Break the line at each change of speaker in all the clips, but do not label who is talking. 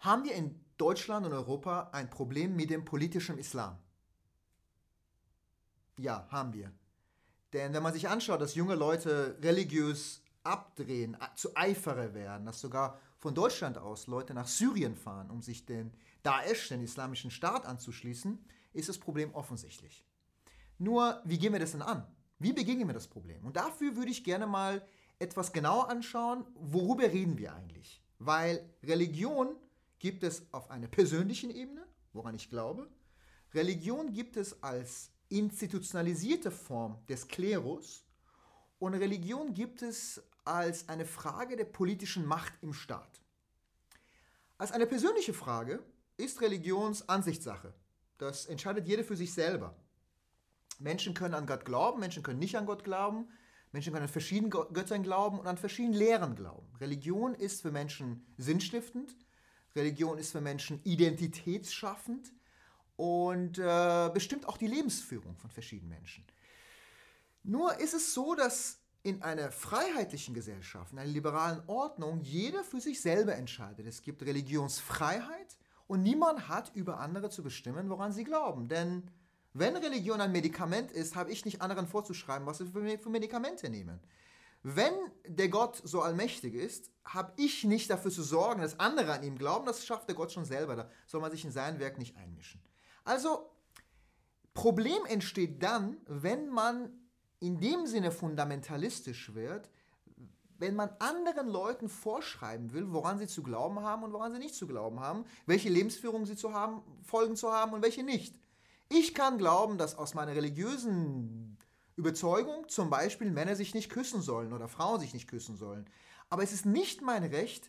Haben wir in Deutschland und Europa ein Problem mit dem politischen Islam? Ja, haben wir. Denn wenn man sich anschaut, dass junge Leute religiös abdrehen, zu Eiferer werden, dass sogar von Deutschland aus Leute nach Syrien fahren, um sich den Daesh, den islamischen Staat, anzuschließen, ist das Problem offensichtlich. Nur, wie gehen wir das denn an? Wie begegnen wir das Problem? Und dafür würde ich gerne mal etwas genauer anschauen, worüber reden wir eigentlich? Weil Religion gibt es auf einer persönlichen Ebene, woran ich glaube. Religion gibt es als institutionalisierte Form des Klerus und Religion gibt es als eine Frage der politischen Macht im Staat. Als eine persönliche Frage ist Religions Ansichtssache. Das entscheidet jeder für sich selber. Menschen können an Gott glauben, Menschen können nicht an Gott glauben, Menschen können an verschiedene Göttern glauben und an verschiedene Lehren glauben. Religion ist für Menschen sinnstiftend, Religion ist für Menschen identitätsschaffend und bestimmt auch die Lebensführung von verschiedenen Menschen. Nur ist es so, dass in einer freiheitlichen Gesellschaft, in einer liberalen Ordnung, jeder für sich selber entscheidet. Es gibt Religionsfreiheit und niemand hat über andere zu bestimmen, woran sie glauben. Denn wenn Religion ein Medikament ist, habe ich nicht anderen vorzuschreiben, was sie für Medikamente nehmen. Wenn der Gott so allmächtig ist, habe ich nicht dafür zu sorgen, dass andere an ihm glauben. Das schafft der Gott schon selber. Da soll man sich in sein Werk nicht einmischen. Also, Problem entsteht dann, wenn man in dem Sinne fundamentalistisch wird, wenn man anderen Leuten vorschreiben will, woran sie zu glauben haben und woran sie nicht zu glauben haben, welche Lebensführung sie zu haben, Folgen zu haben und welche nicht. Ich kann glauben, dass aus meiner religiösen Überzeugung zum Beispiel Männer sich nicht küssen sollen oder Frauen sich nicht küssen sollen. Aber es ist nicht mein Recht,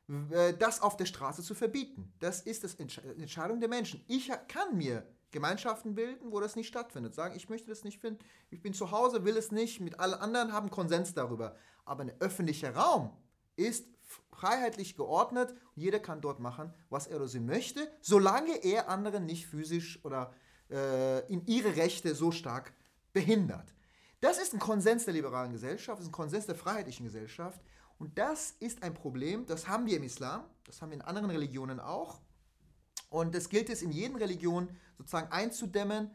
das auf der Straße zu verbieten. Das ist die Entscheidung der Menschen. Ich kann mir Gemeinschaften bilden, wo das nicht stattfindet. Sagen, ich möchte das nicht finden, ich bin zu Hause, will es nicht, mit allen anderen haben Konsens darüber. Aber ein öffentlicher Raum ist freiheitlich geordnet und jeder kann dort machen, was er oder sie möchte, solange er anderen nicht physisch oder in ihre Rechte so stark behindert. Das ist ein Konsens der liberalen Gesellschaft, das ist ein Konsens der freiheitlichen Gesellschaft und das ist ein Problem, das haben wir im Islam, das haben wir in anderen Religionen auch und das gilt es in jeden Religion sozusagen einzudämmen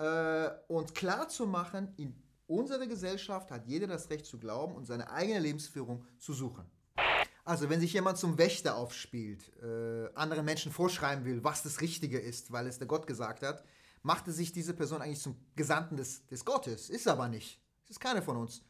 und klarzumachen, in unserer Gesellschaft hat jeder das Recht zu glauben und seine eigene Lebensführung zu suchen. Also wenn sich jemand zum Wächter aufspielt, anderen Menschen vorschreiben will, was das Richtige ist, weil es der Gott gesagt hat, machte sich diese Person eigentlich zum Gesandten des Gottes. Ist aber nicht. Das ist keiner von uns.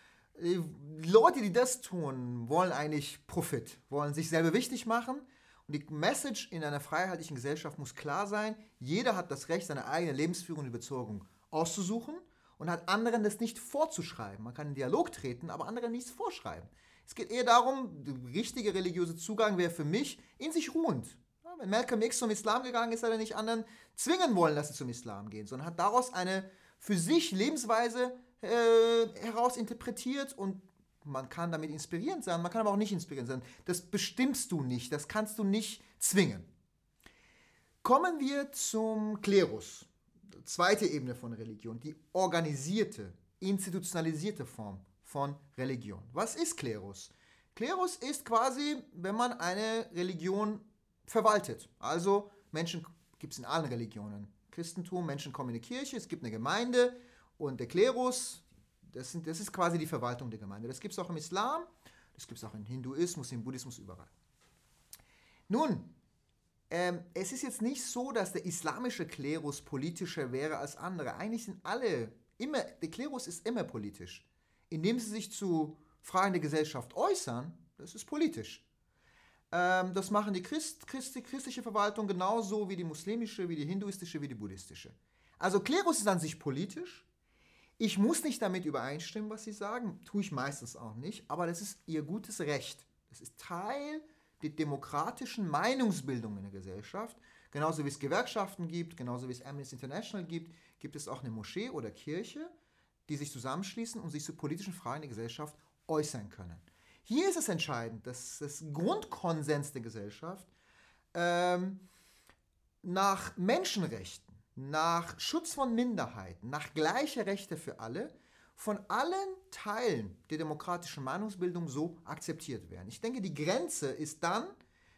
Leute, die das tun, wollen eigentlich Profit, wollen sich selber wichtig machen. Und die Message in einer freiheitlichen Gesellschaft muss klar sein, jeder hat das Recht, seine eigene Lebensführung und Überzeugung auszusuchen und hat anderen das nicht vorzuschreiben. Man kann in Dialog treten, aber anderen nichts vorschreiben. Es geht eher darum, der richtige religiöse Zugang wäre für mich in sich ruhend. Wenn Malcolm X zum Islam gegangen ist, hat er nicht anderen zwingen wollen, dass sie zum Islam gehen, sondern hat daraus eine für sich Lebensweise heraus interpretiert und man kann damit inspirierend sein, man kann aber auch nicht inspirierend sein. Das bestimmst du nicht, das kannst du nicht zwingen. Kommen wir zum Klerus, zweite Ebene von Religion, die organisierte, institutionalisierte Form von Religion. Was ist Klerus? Klerus ist quasi, wenn man eine Religion verwaltet. Also Menschen gibt es in allen Religionen. Christentum, Menschen kommen in die Kirche, es gibt eine Gemeinde und der Klerus, das ist quasi die Verwaltung der Gemeinde. Das gibt es auch im Islam, das gibt es auch im Hinduismus, im Buddhismus, überall. Nun, es ist jetzt nicht so, dass der islamische Klerus politischer wäre als andere. Eigentlich sind alle, der Klerus ist immer politisch. Indem sie sich zu Fragen der Gesellschaft äußern, das ist politisch. Das machen die christliche Verwaltung genauso wie die muslimische, wie die hinduistische, wie die buddhistische. Also Klerus ist an sich politisch. Ich muss nicht damit übereinstimmen, was sie sagen, tue ich meistens auch nicht, aber das ist ihr gutes Recht. Das ist Teil der demokratischen Meinungsbildung in der Gesellschaft. Genauso wie es Gewerkschaften gibt, genauso wie es Amnesty International gibt, gibt es auch eine Moschee oder Kirche, die sich zusammenschließen und sich zu politischen Fragen der Gesellschaft äußern können. Hier ist es entscheidend, dass das Grundkonsens der Gesellschaft nach Menschenrechten, nach Schutz von Minderheiten, nach gleicher Rechte für alle von allen Teilen der demokratischen Meinungsbildung so akzeptiert werden. Ich denke, die Grenze ist dann,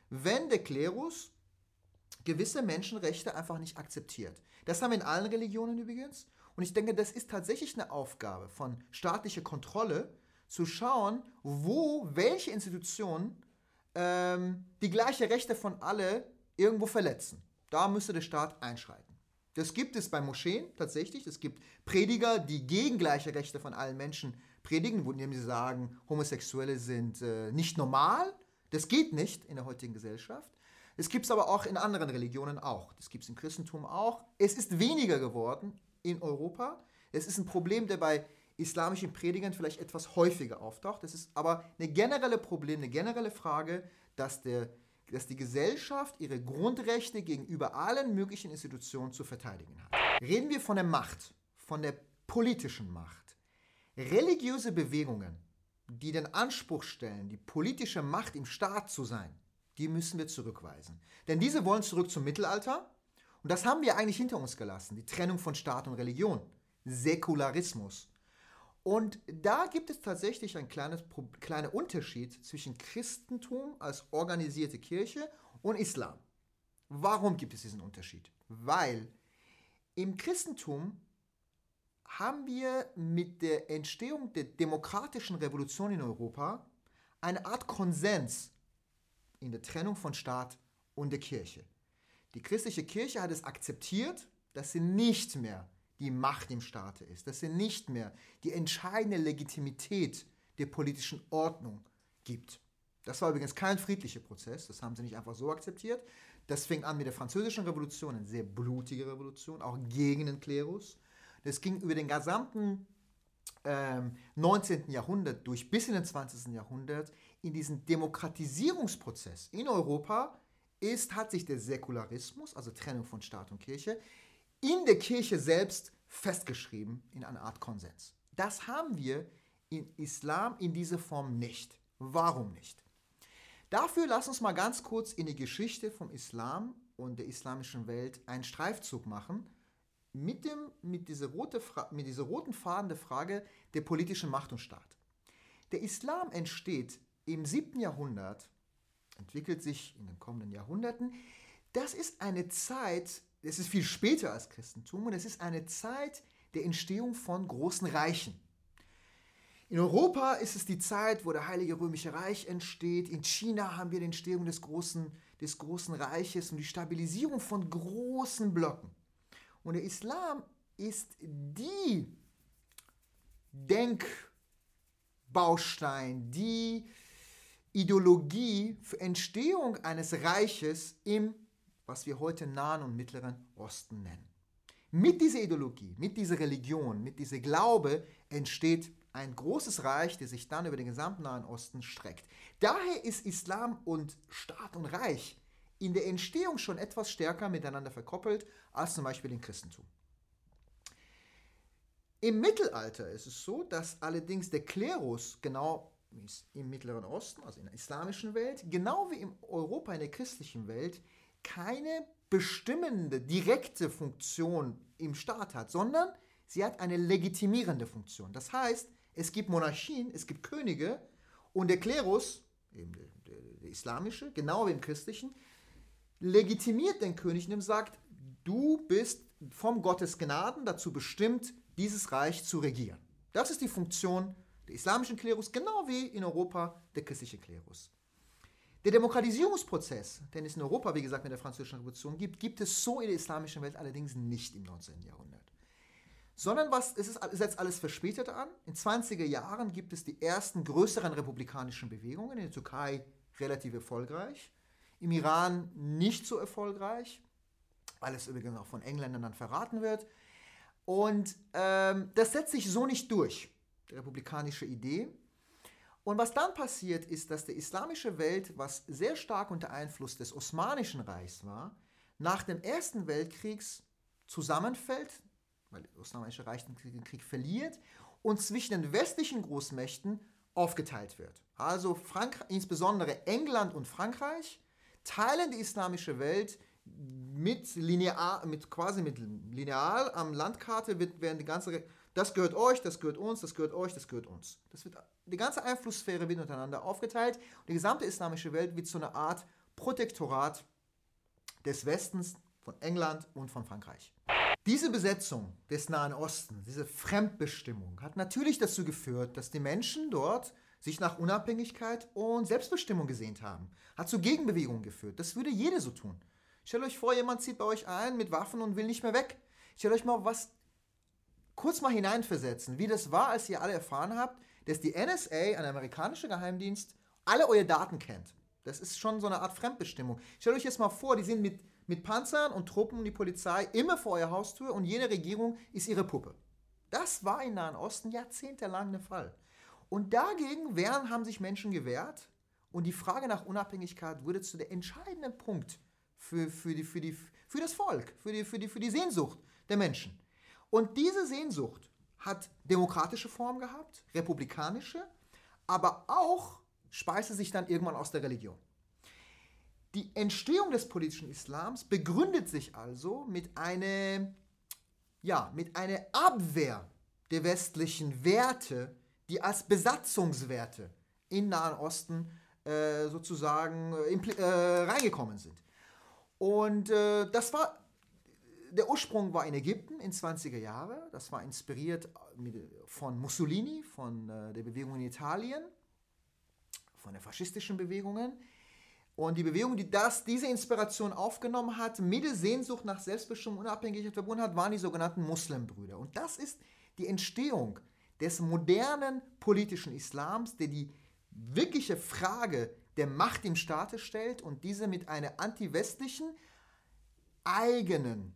wenn der Klerus gewisse Menschenrechte einfach nicht akzeptiert. Das haben wir in allen Religionen übrigens. Und ich denke, das ist tatsächlich eine Aufgabe von staatlicher Kontrolle, zu schauen, wo welche Institutionen die gleichen Rechte von alle irgendwo verletzen. Da müsste der Staat einschreiten. Das gibt es bei Moscheen tatsächlich. Es gibt Prediger, die gegen gleiche Rechte von allen Menschen predigen, indem sie sagen, Homosexuelle sind nicht normal. Das geht nicht in der heutigen Gesellschaft. Es gibt es aber auch in anderen Religionen auch. Das gibt es im Christentum auch. Es ist weniger geworden in Europa. Es ist ein Problem, der bei islamischen Predigern vielleicht etwas häufiger auftaucht. Das ist aber ein generelles Problem, eine generelle Frage, dass die Gesellschaft ihre Grundrechte gegenüber allen möglichen Institutionen zu verteidigen hat. Reden wir von der Macht, von der politischen Macht. Religiöse Bewegungen, die den Anspruch stellen, die politische Macht im Staat zu sein, die müssen wir zurückweisen. Denn diese wollen zurück zum Mittelalter und das haben wir eigentlich hinter uns gelassen, die Trennung von Staat und Religion, Säkularismus. Und da gibt es tatsächlich einen kleinen Unterschied zwischen Christentum als organisierte Kirche und Islam. Warum gibt es diesen Unterschied? Weil im Christentum haben wir mit der Entstehung der demokratischen Revolution in Europa eine Art Konsens in der Trennung von Staat und der Kirche. Die christliche Kirche hat es akzeptiert, dass sie nicht mehr die Macht im Staate ist, dass sie nicht mehr die entscheidende Legitimität der politischen Ordnung gibt. Das war übrigens kein friedlicher Prozess, das haben sie nicht einfach so akzeptiert. Das fing an mit der Französischen Revolution, eine sehr blutige Revolution, auch gegen den Klerus. Das ging über den gesamten 19. Jahrhundert durch bis in den 20. Jahrhundert. In diesen Demokratisierungsprozess in Europa hat sich der Säkularismus, also Trennung von Staat und Kirche, in der Kirche selbst festgeschrieben in einer Art Konsens. Das haben wir im Islam in dieser Form nicht. Warum nicht? Dafür lass uns mal ganz kurz in die Geschichte vom Islam und der islamischen Welt einen Streifzug machen mit dieser roten Faden der Frage der politischen Macht und Staat. Der Islam entsteht im 7. Jahrhundert, entwickelt sich in den kommenden Jahrhunderten. Das ist eine Zeit, es ist viel später als Christentum und es ist eine Zeit der Entstehung von großen Reichen. In Europa ist es die Zeit, wo der Heilige Römische Reich entsteht. In China haben wir die Entstehung des großen Reiches und die Stabilisierung von großen Blöcken. Und der Islam ist die Denkbaustein, die Ideologie für Entstehung eines Reiches im, was wir heute Nahen und Mittleren Osten nennen. Mit dieser Ideologie, mit dieser Religion, mit diesem Glaube entsteht ein großes Reich, das sich dann über den gesamten Nahen Osten streckt. Daher ist Islam und Staat und Reich in der Entstehung schon etwas stärker miteinander verkoppelt als zum Beispiel im Christentum. Im Mittelalter ist es so, dass allerdings der Klerus genau im Mittleren Osten, also in der islamischen Welt, genau wie in Europa in der christlichen Welt, keine bestimmende, direkte Funktion im Staat hat, sondern sie hat eine legitimierende Funktion. Das heißt, es gibt Monarchien, es gibt Könige und der Klerus, eben der islamische, genau wie im christlichen, legitimiert den König, indem er sagt, du bist vom Gottes Gnaden dazu bestimmt, dieses Reich zu regieren. Das ist die Funktion der islamischen Klerus, genau wie in Europa der christliche Klerus. Der Demokratisierungsprozess, den es in Europa, wie gesagt, mit der Französischen Revolution gibt es so in der islamischen Welt allerdings nicht im 19. Jahrhundert. Sondern es setzt alles verspätet an. In 20er Jahren gibt es die ersten größeren republikanischen Bewegungen, in der Türkei relativ erfolgreich, im Iran nicht so erfolgreich, alles übrigens auch von Engländern dann verraten wird. Und das setzt sich so nicht durch, die republikanische Idee. Und was dann passiert, ist, dass die islamische Welt, was sehr stark unter Einfluss des Osmanischen Reichs war, nach dem Ersten Weltkrieg zusammenfällt, weil das Osmanische Reich den Krieg verliert und zwischen den westlichen Großmächten aufgeteilt wird. Also insbesondere England und Frankreich teilen die islamische Welt lineal am Landkarte werden das gehört euch, das gehört uns, das gehört euch, das gehört uns. Die ganze Einflusssphäre wird untereinander aufgeteilt und die gesamte islamische Welt wird zu einer Art Protektorat des Westens, von England und von Frankreich. Diese Besetzung des Nahen Ostens, diese Fremdbestimmung, hat natürlich dazu geführt, dass die Menschen dort sich nach Unabhängigkeit und Selbstbestimmung gesehnt haben. Hat zu Gegenbewegungen geführt. Das würde jeder so tun. Stellt euch vor, jemand zieht bei euch ein mit Waffen und will nicht mehr weg. Stellt euch mal kurz mal hineinversetzen, wie das war, als ihr alle erfahren habt, dass die NSA, ein amerikanischer Geheimdienst, alle eure Daten kennt. Das ist schon so eine Art Fremdbestimmung. Stellt euch jetzt mal vor, die sind mit Panzern und Truppen und die Polizei immer vor eurer Haustür und jede Regierung ist ihre Puppe. Das war im Nahen Osten jahrzehntelang der Fall. Und dagegen haben sich Menschen gewehrt und die Frage nach Unabhängigkeit wurde zu der entscheidenden Punkt für das Volk, für die Sehnsucht der Menschen. Und diese Sehnsucht hat demokratische Form gehabt, republikanische, aber auch speiste sich dann irgendwann aus der Religion. Die Entstehung des politischen Islams begründet sich also mit einer Abwehr der westlichen Werte, die als Besatzungswerte im Nahen Osten reingekommen sind. Und der Ursprung war in Ägypten in 20er Jahren. Das war inspiriert von Mussolini, von der Bewegung in Italien, von den faschistischen Bewegungen. Und die Bewegung, die diese Inspiration aufgenommen hat, mit der Sehnsucht nach Selbstbestimmung und Unabhängigkeit verbunden hat, waren die sogenannten Muslimbrüder. Und das ist die Entstehung des modernen politischen Islams, der die wirkliche Frage der Macht im Staate stellt und diese mit einer antiwestlichen, eigenen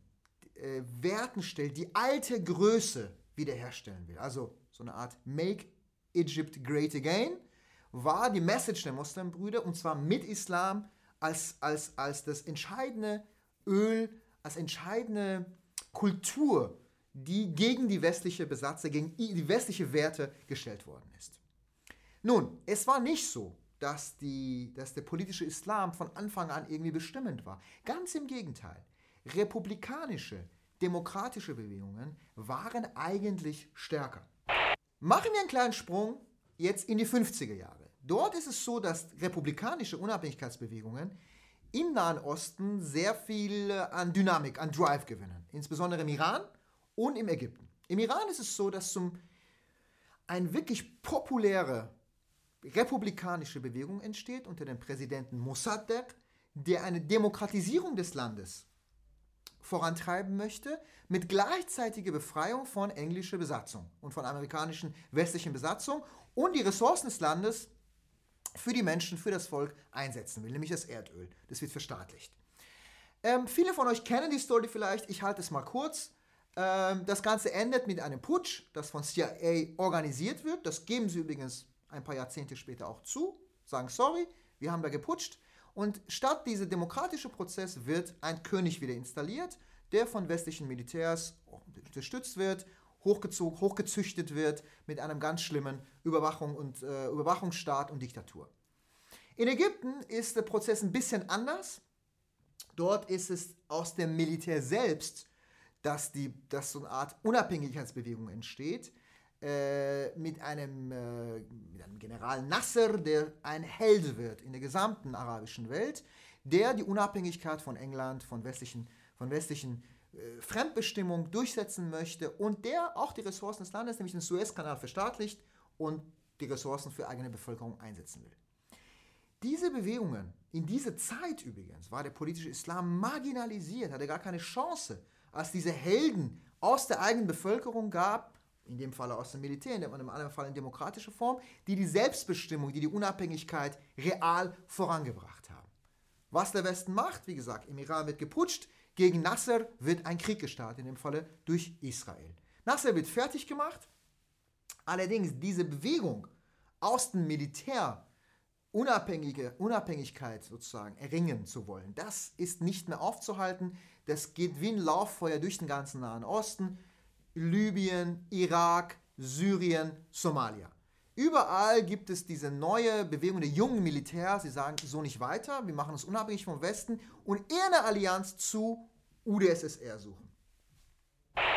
Werten stellt, die alte Größe wiederherstellen will. Also so eine Art Make Egypt Great Again war die Message der Muslimbrüder, und zwar mit Islam als das entscheidende Öl, als entscheidende Kultur, die gegen die westliche Besatzer, gegen die westliche Werte gestellt worden ist. Nun, es war nicht so, dass der politische Islam von Anfang an irgendwie bestimmend war. Ganz im Gegenteil. Republikanische, demokratische Bewegungen waren eigentlich stärker. Machen wir einen kleinen Sprung jetzt in die 50er Jahre. Dort ist es so, dass republikanische Unabhängigkeitsbewegungen im Nahen Osten sehr viel an Dynamik, an Drive gewinnen. Insbesondere im Iran und im Ägypten. Im Iran ist es so, dass eine wirklich populäre republikanische Bewegung entsteht unter dem Präsidenten Mossadegh, der eine Demokratisierung des Landes vorantreiben möchte, mit gleichzeitiger Befreiung von englischer Besatzung und von amerikanischen westlichen Besatzung und die Ressourcen des Landes für die Menschen, für das Volk einsetzen will, nämlich das Erdöl. Das wird verstaatlicht. Viele von euch kennen die Story vielleicht, ich halte es mal kurz. Das Ganze endet mit einem Putsch, das von CIA organisiert wird. Das geben sie übrigens ein paar Jahrzehnte später auch zu, sagen sorry, wir haben da geputscht. Und statt dieser demokratische Prozess wird ein König wieder installiert, der von westlichen Militärs unterstützt wird, hochgezüchtet wird mit einem ganz schlimmen Überwachungsstaat und Diktatur. In Ägypten ist der Prozess ein bisschen anders. Dort ist es aus dem Militär selbst, dass so eine Art Unabhängigkeitsbewegung entsteht, mit einem General Nasser, der ein Held wird in der gesamten arabischen Welt, der die Unabhängigkeit von England, von westlichen Fremdbestimmung durchsetzen möchte und der auch die Ressourcen des Landes, nämlich den Suezkanal, verstaatlicht und die Ressourcen für eigene Bevölkerung einsetzen will. Diese Bewegungen, in dieser Zeit übrigens, war der politische Islam marginalisiert, hatte gar keine Chance, als diese Helden aus der eigenen Bevölkerung gab, in dem Fall aus dem Militär, in dem anderen Fall in demokratischer Form, die Selbstbestimmung, die Unabhängigkeit real vorangebracht haben. Was der Westen macht, wie gesagt, im Iran wird geputscht, gegen Nasser wird ein Krieg gestartet, in dem Falle durch Israel. Nasser wird fertig gemacht, allerdings diese Bewegung aus dem Militär Unabhängigkeit sozusagen erringen zu wollen, das ist nicht mehr aufzuhalten, das geht wie ein Lauffeuer durch den ganzen Nahen Osten, Libyen, Irak, Syrien, Somalia. Überall gibt es diese neue Bewegung der jungen Militärs, sie sagen, so nicht weiter, wir machen uns unabhängig vom Westen und eher eine Allianz zu UdSSR suchen.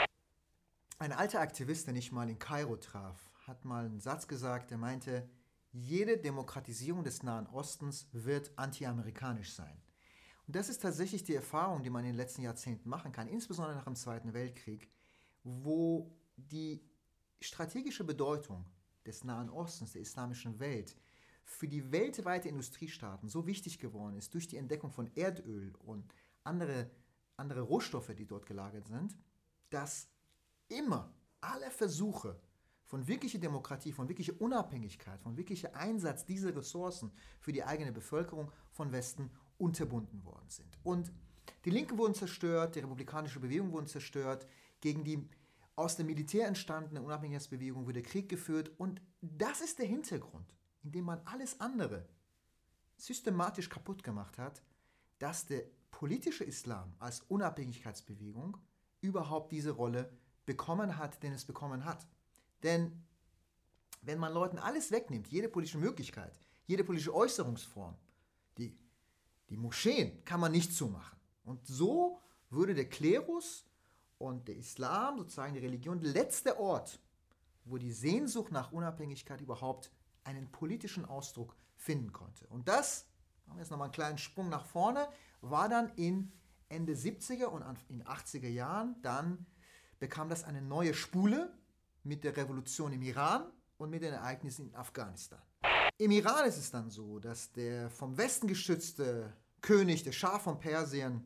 Ein alter Aktivist, den ich mal in Kairo traf, hat mal einen Satz gesagt, der meinte, jede Demokratisierung des Nahen Ostens wird anti-amerikanisch sein. Und das ist tatsächlich die Erfahrung, die man in den letzten Jahrzehnten machen kann, insbesondere nach dem Zweiten Weltkrieg, wo die strategische Bedeutung des Nahen Ostens, der islamischen Welt, für die weltweite Industriestaaten so wichtig geworden ist, durch die Entdeckung von Erdöl und andere Rohstoffe, die dort gelagert sind, dass immer alle Versuche von wirklicher Demokratie, von wirklicher Unabhängigkeit, von wirklicher Einsatz dieser Ressourcen für die eigene Bevölkerung von Westen unterbunden worden sind. Und die Linken wurden zerstört, die republikanische Bewegung wurde zerstört, gegen die aus dem Militär entstandene Unabhängigkeitsbewegung wurde Krieg geführt. Und das ist der Hintergrund, in dem man alles andere systematisch kaputt gemacht hat, dass der politische Islam als Unabhängigkeitsbewegung überhaupt diese Rolle bekommen hat, den es bekommen hat. Denn wenn man Leuten alles wegnimmt, jede politische Möglichkeit, jede politische Äußerungsform, die Moscheen kann man nicht zumachen. Und so würde der Klerus und der Islam, sozusagen die Religion, der letzte Ort, wo die Sehnsucht nach Unabhängigkeit überhaupt einen politischen Ausdruck finden konnte. Und das, machen wir jetzt nochmal einen kleinen Sprung nach vorne, war dann in Ende 70er und in 80er Jahren, dann bekam das eine neue Spule mit der Revolution im Iran und mit den Ereignissen in Afghanistan. Im Iran ist es dann so, dass der vom Westen gestützte König, der Schah von Persien,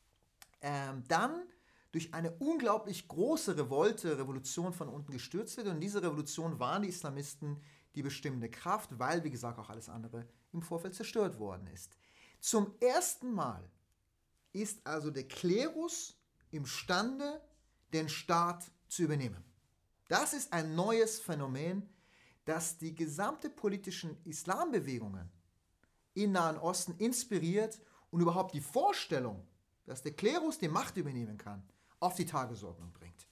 dann durch eine unglaublich große Revolution von unten gestürzt wird. Und in dieser Revolution waren die Islamisten die bestimmende Kraft, weil, wie gesagt, auch alles andere im Vorfeld zerstört worden ist. Zum ersten Mal ist also der Klerus imstande, den Staat zu übernehmen. Das ist ein neues Phänomen, das die gesamte politischen Islambewegungen im Nahen Osten inspiriert und überhaupt die Vorstellung, dass der Klerus die Macht übernehmen kann, auf die Tagesordnung bringt.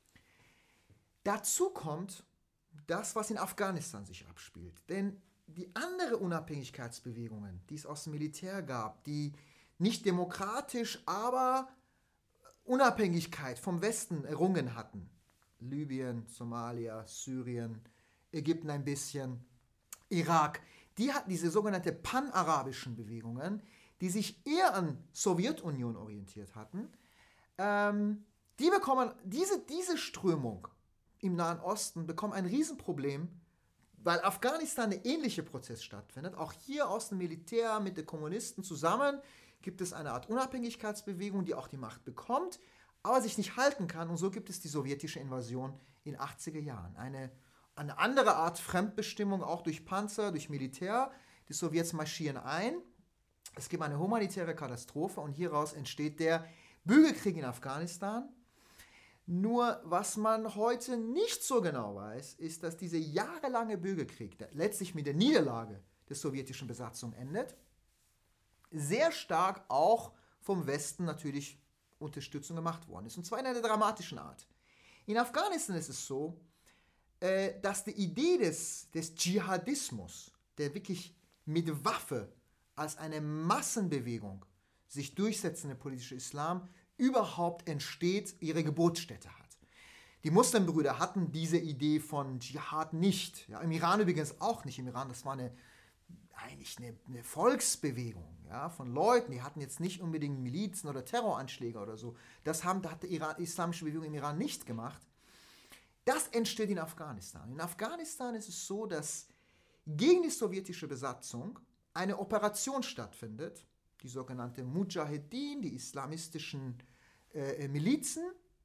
Dazu kommt das, was in Afghanistan sich abspielt. Denn die anderen Unabhängigkeitsbewegungen, die es aus dem Militär gab, die nicht demokratisch, aber Unabhängigkeit vom Westen errungen hatten, Libyen, Somalia, Syrien, Ägypten ein bisschen, Irak, die hatten diese sogenannten panarabischen Bewegungen, die sich eher an Sowjetunion orientiert hatten, die bekommen, diese Strömung im Nahen Osten bekommen ein Riesenproblem, weil Afghanistan ein ähnlicher Prozess stattfindet. Auch hier aus dem Militär mit den Kommunisten zusammen gibt es eine Art Unabhängigkeitsbewegung, die auch die Macht bekommt, aber sich nicht halten kann. Und so gibt es die sowjetische Invasion in den 80er Jahren. Eine andere Art Fremdbestimmung, auch durch Panzer, durch Militär. Die Sowjets marschieren ein. Es gibt eine humanitäre Katastrophe und hieraus entsteht der Bürgerkrieg in Afghanistan. Nur was man heute nicht so genau weiß, ist, dass dieser jahrelange Bürgerkrieg, der letztlich mit der Niederlage der sowjetischen Besatzung endet, sehr stark auch vom Westen natürlich Unterstützung gemacht worden ist. Und zwar in einer dramatischen Art. In Afghanistan ist es so, dass die Idee des Dschihadismus, der wirklich mit Waffe als eine Massenbewegung sich durchsetzende politische Islam überhaupt entsteht, ihre Geburtsstätte hat. Die Muslimbrüder hatten diese Idee von Dschihad nicht. Ja, im Iran übrigens auch nicht. Im Iran, das war eigentlich eine Volksbewegung, ja, von Leuten, die hatten jetzt nicht unbedingt Milizen oder Terroranschläge oder so. Das hat die islamische Bewegung im Iran nicht gemacht. Das entsteht in Afghanistan. In Afghanistan ist es so, dass gegen die sowjetische Besatzung eine Operation stattfindet, die sogenannte Mujahedin, die islamistischen Milizen,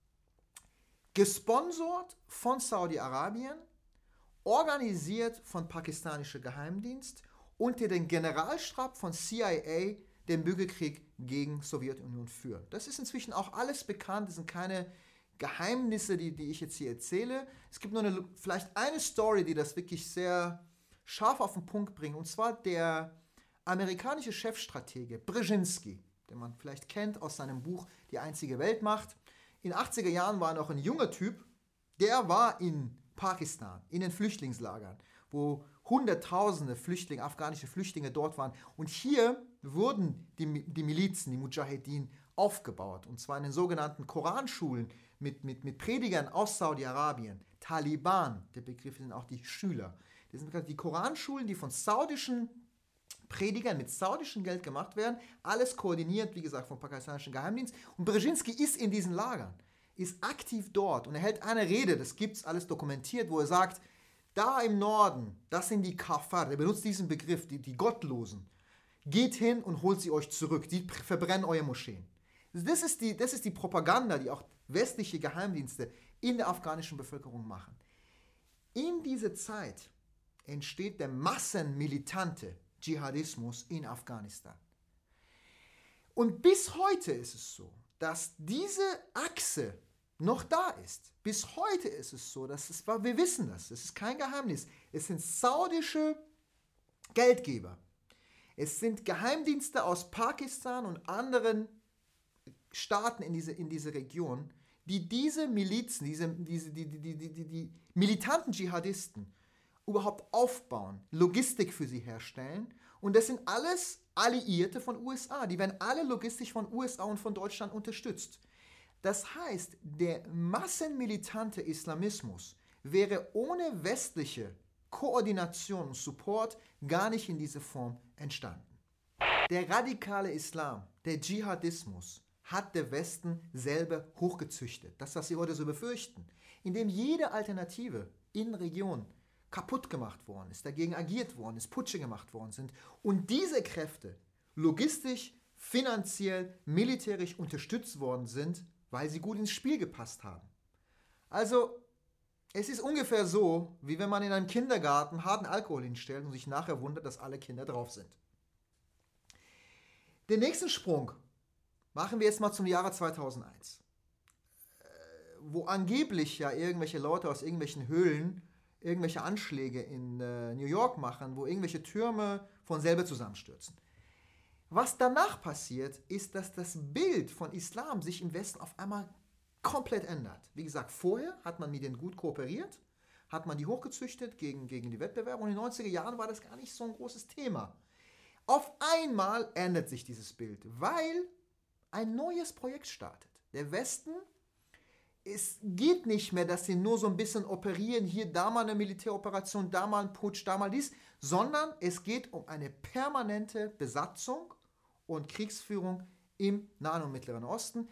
gesponsert von Saudi-Arabien, organisiert von pakistanischem Geheimdienst unter den Generalstab von CIA den Bürgerkrieg gegen Sowjetunion führen. Das ist inzwischen auch alles bekannt, das sind keine Geheimnisse, die ich jetzt hier erzähle. Es gibt nur vielleicht eine Story, die das wirklich sehr scharf auf den Punkt bringt, und zwar der amerikanische Chefstratege Brzezinski, den man vielleicht kennt aus seinem Buch Die einzige Weltmacht. In den 80er Jahren war er noch ein junger Typ, der war in Pakistan, in den Flüchtlingslagern, wo Hunderttausende afghanische Flüchtlinge dort waren. Und hier wurden die Milizen, die Mujahedin, aufgebaut. Und zwar in den sogenannten Koranschulen mit Predigern aus Saudi-Arabien. Taliban, der Begriff sind auch die Schüler. Das sind die Koranschulen, die von saudischen Predigern mit saudischem Geld gemacht werden, alles koordiniert, wie gesagt, vom pakistanischen Geheimdienst. Und Brzezinski ist in diesen Lagern, ist aktiv dort und er hält eine Rede, das gibt es alles dokumentiert, wo er sagt, da im Norden, das sind die Kafar, er benutzt diesen Begriff, die Gottlosen. Geht hin und holt sie euch zurück, die verbrennen eure Moscheen. Das ist die Propaganda, die auch westliche Geheimdienste in der afghanischen Bevölkerung machen. In dieser Zeit entsteht der massenmilitante Dschihadismus in Afghanistan. Und bis heute ist es so, dass diese Achse noch da ist. Bis heute ist es so, wir wissen das, es ist kein Geheimnis. Es sind saudische Geldgeber. Es sind Geheimdienste aus Pakistan und anderen Staaten in diese Region, die diese Milizen, die militanten Dschihadisten überhaupt aufbauen, Logistik für sie herstellen. Und das sind alles Alliierte von USA. Die werden alle logistisch von USA und von Deutschland unterstützt. Das heißt, der massenmilitante Islamismus wäre ohne westliche Koordination und Support gar nicht in dieser Form entstanden. Der radikale Islam, der Dschihadismus, hat der Westen selber hochgezüchtet. Das, was sie heute so befürchten. Indem jede Alternative in Regionen kaputt gemacht worden ist, dagegen agiert worden ist, Putsche gemacht worden sind. Und diese Kräfte logistisch, finanziell, militärisch unterstützt worden sind, weil sie gut ins Spiel gepasst haben. Also, es ist ungefähr so, wie wenn man in einem Kindergarten harten Alkohol hinstellt und sich nachher wundert, dass alle Kinder drauf sind. Den nächsten Sprung machen wir jetzt mal zum Jahre 2001, wo angeblich ja irgendwelche Leute aus irgendwelchen Höhlen irgendwelche Anschläge in New York machen, wo irgendwelche Türme von selber zusammenstürzen. Was danach passiert, ist, dass das Bild von Islam sich im Westen auf einmal komplett ändert. Wie gesagt, vorher hat man mit denen gut kooperiert, hat man die hochgezüchtet gegen die Wettbewerber und in den 90er Jahren war das gar nicht so ein großes Thema. Auf einmal ändert sich dieses Bild, weil ein neues Projekt startet. Der Westen, es geht nicht mehr, dass sie nur so ein bisschen operieren, hier, da mal eine Militäroperation, da mal ein Putsch, da mal dies, sondern es geht um eine permanente Besatzung und Kriegsführung im Nahen und Mittleren Osten.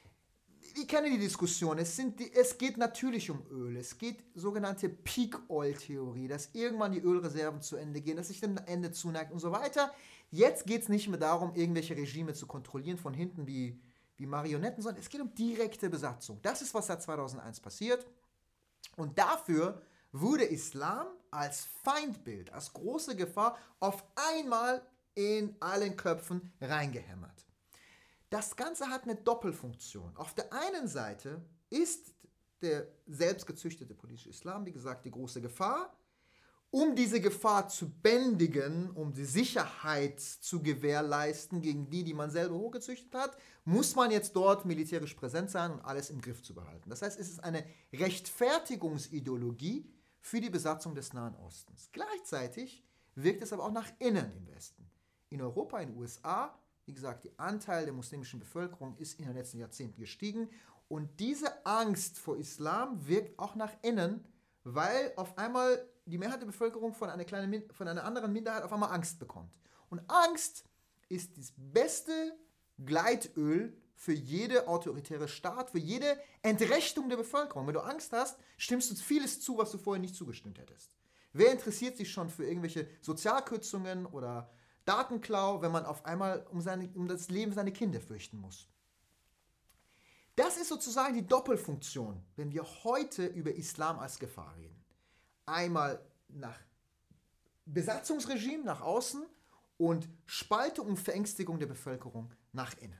Wir kennen die Diskussion, es geht natürlich um Öl, es geht sogenannte Peak-Oil-Theorie, dass irgendwann die Ölreserven zu Ende gehen, dass sich dem Ende zuneigt und so weiter. Jetzt geht es nicht mehr darum, irgendwelche Regime zu kontrollieren von hinten wie Marionetten, sondern es geht um direkte Besatzung. Das ist, was seit 2001 passiert. Und dafür wurde Islam als Feindbild, als große Gefahr auf einmal in allen Köpfen reingehämmert. Das Ganze hat eine Doppelfunktion. Auf der einen Seite ist der selbstgezüchtete politische Islam, wie gesagt, die große Gefahr. Um diese Gefahr zu bändigen, um die Sicherheit zu gewährleisten gegen die man selber hochgezüchtet hat, muss man jetzt dort militärisch präsent sein und alles im Griff zu behalten. Das heißt, es ist eine Rechtfertigungsideologie für die Besatzung des Nahen Ostens. Gleichzeitig wirkt es aber auch nach innen im Westen. In Europa, in den USA, wie gesagt, der Anteil der muslimischen Bevölkerung ist in den letzten Jahrzehnten gestiegen und diese Angst vor Islam wirkt auch nach innen, weil auf einmal die Mehrheit der Bevölkerung von einer anderen Minderheit auf einmal Angst bekommt. Und Angst ist das beste Gleitöl für jede autoritäre Staat, für jede Entrechtung der Bevölkerung. Wenn du Angst hast, stimmst du vieles zu, was du vorher nicht zugestimmt hättest. Wer interessiert sich schon für irgendwelche Sozialkürzungen oder Datenklau, wenn man auf einmal um das Leben seiner Kinder fürchten muss? Das ist sozusagen die Doppelfunktion, wenn wir heute über Islam als Gefahr reden. Einmal nach Besatzungsregime nach außen und Spaltung und Verängstigung der Bevölkerung nach innen.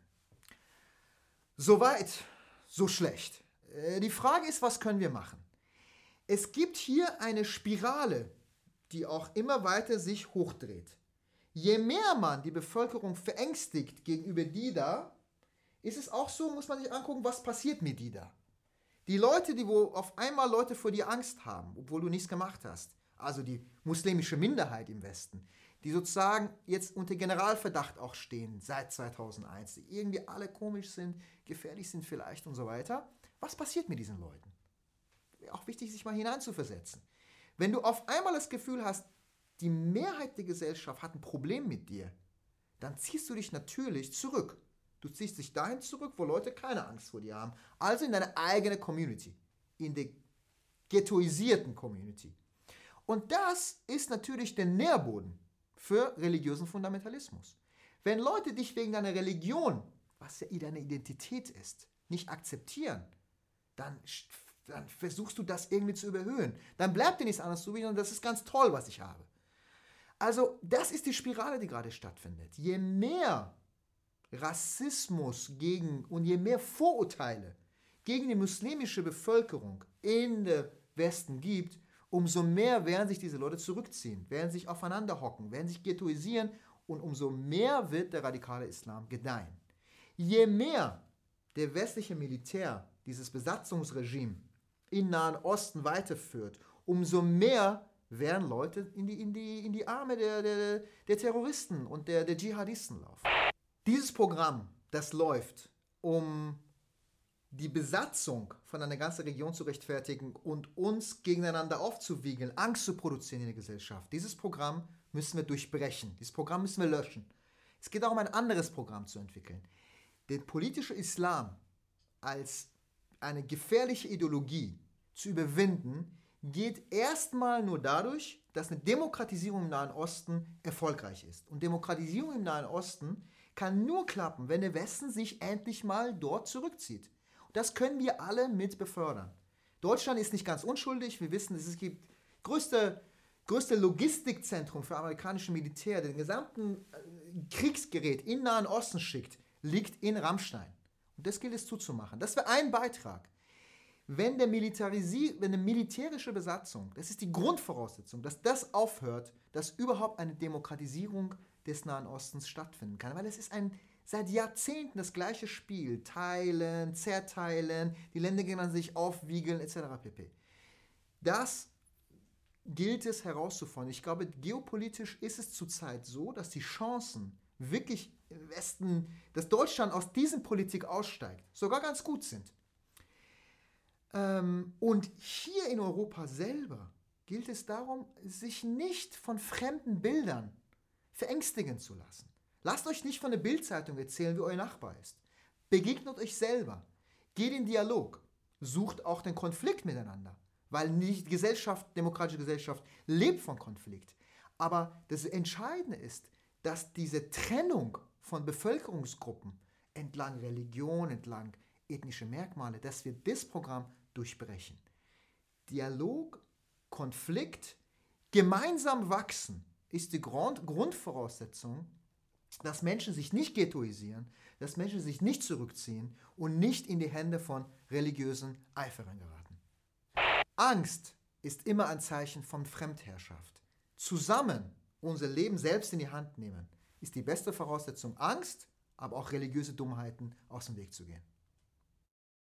Soweit, so schlecht. Die Frage ist, was können wir machen? Es gibt hier eine Spirale, die auch immer weiter sich hochdreht. Je mehr man die Bevölkerung verängstigt gegenüber die da, ist es auch so, muss man sich angucken, was passiert mit die da. Die Leute, wo auf einmal Leute vor dir Angst haben, obwohl du nichts gemacht hast, also die muslimische Minderheit im Westen, die sozusagen jetzt unter Generalverdacht auch stehen seit 2001, die irgendwie alle komisch sind, gefährlich sind vielleicht und so weiter. Was passiert mit diesen Leuten? Auch wichtig, sich mal hineinzuversetzen. Wenn du auf einmal das Gefühl hast, die Mehrheit der Gesellschaft hat ein Problem mit dir, dann ziehst du dich natürlich zurück. Du ziehst dich dahin zurück, wo Leute keine Angst vor dir haben. Also in deine eigene Community, in der ghettoisierten Community. Und das ist natürlich der Nährboden für religiösen Fundamentalismus. Wenn Leute dich wegen deiner Religion, was ja deine Identität ist, nicht akzeptieren, dann versuchst du das irgendwie zu überhöhen. Dann bleibt dir nichts anderes übrig und das ist ganz toll, was ich habe. Also das ist die Spirale, die gerade stattfindet. Je mehr Rassismus und je mehr Vorurteile gegen die muslimische Bevölkerung in der Westen gibt, umso mehr werden sich diese Leute zurückziehen, werden sich aufeinander hocken, werden sich ghettoisieren und umso mehr wird der radikale Islam gedeihen. Je mehr der westliche Militär dieses Besatzungsregime im Nahen Osten weiterführt, umso mehr werden Leute in die Arme der Terroristen und der Dschihadisten laufen. Dieses Programm, das läuft, um die Besatzung von einer ganzen Region zu rechtfertigen und uns gegeneinander aufzuwiegeln, Angst zu produzieren in der Gesellschaft. Dieses Programm müssen wir durchbrechen. Dieses Programm müssen wir löschen. Es geht darum, ein anderes Programm zu entwickeln. Der politische Islam als eine gefährliche Ideologie zu überwinden, geht erstmal nur dadurch, dass eine Demokratisierung im Nahen Osten erfolgreich ist. Und Demokratisierung im Nahen Osten kann nur klappen, wenn der Westen sich endlich mal dort zurückzieht. Und das können wir alle mit befördern. Deutschland ist nicht ganz unschuldig. Wir wissen, es gibt größte Logistikzentrum für amerikanische Militär, den gesamten Kriegsgerät in den Nahen Osten schickt, liegt in Rammstein. Und das gilt es zuzumachen. Das wäre ein Beitrag. Wenn eine militärische Besatzung, das ist die Grundvoraussetzung, dass das aufhört, dass überhaupt eine Demokratisierung des Nahen Ostens stattfinden kann. Weil es ist seit Jahrzehnten das gleiche Spiel. Teilen, zerteilen, die Länder gegeneinander sich aufwiegeln, etc. pp. Das gilt es herauszufinden. Ich glaube, geopolitisch ist es zurzeit so, dass die Chancen wirklich im Westen, dass Deutschland aus dieser Politik aussteigt, sogar ganz gut sind. Und hier in Europa selber gilt es darum, sich nicht von fremden Bildern verängstigen zu lassen. Lasst euch nicht von der Bild-Zeitung erzählen, wie euer Nachbar ist. Begegnet euch selber. Geht in Dialog. Sucht auch den Konflikt miteinander. Weil die demokratische Gesellschaft lebt von Konflikt. Aber das Entscheidende ist, dass diese Trennung von Bevölkerungsgruppen entlang Religion, entlang ethnische Merkmale, dass wir das Programm durchbrechen. Dialog, Konflikt, gemeinsam wachsen ist die Grundvoraussetzung, dass Menschen sich nicht ghettoisieren, dass Menschen sich nicht zurückziehen und nicht in die Hände von religiösen Eiferern geraten. Angst ist immer ein Zeichen von Fremdherrschaft. Zusammen unser Leben selbst in die Hand nehmen, ist die beste Voraussetzung, Angst, aber auch religiöse Dummheiten aus dem Weg zu gehen.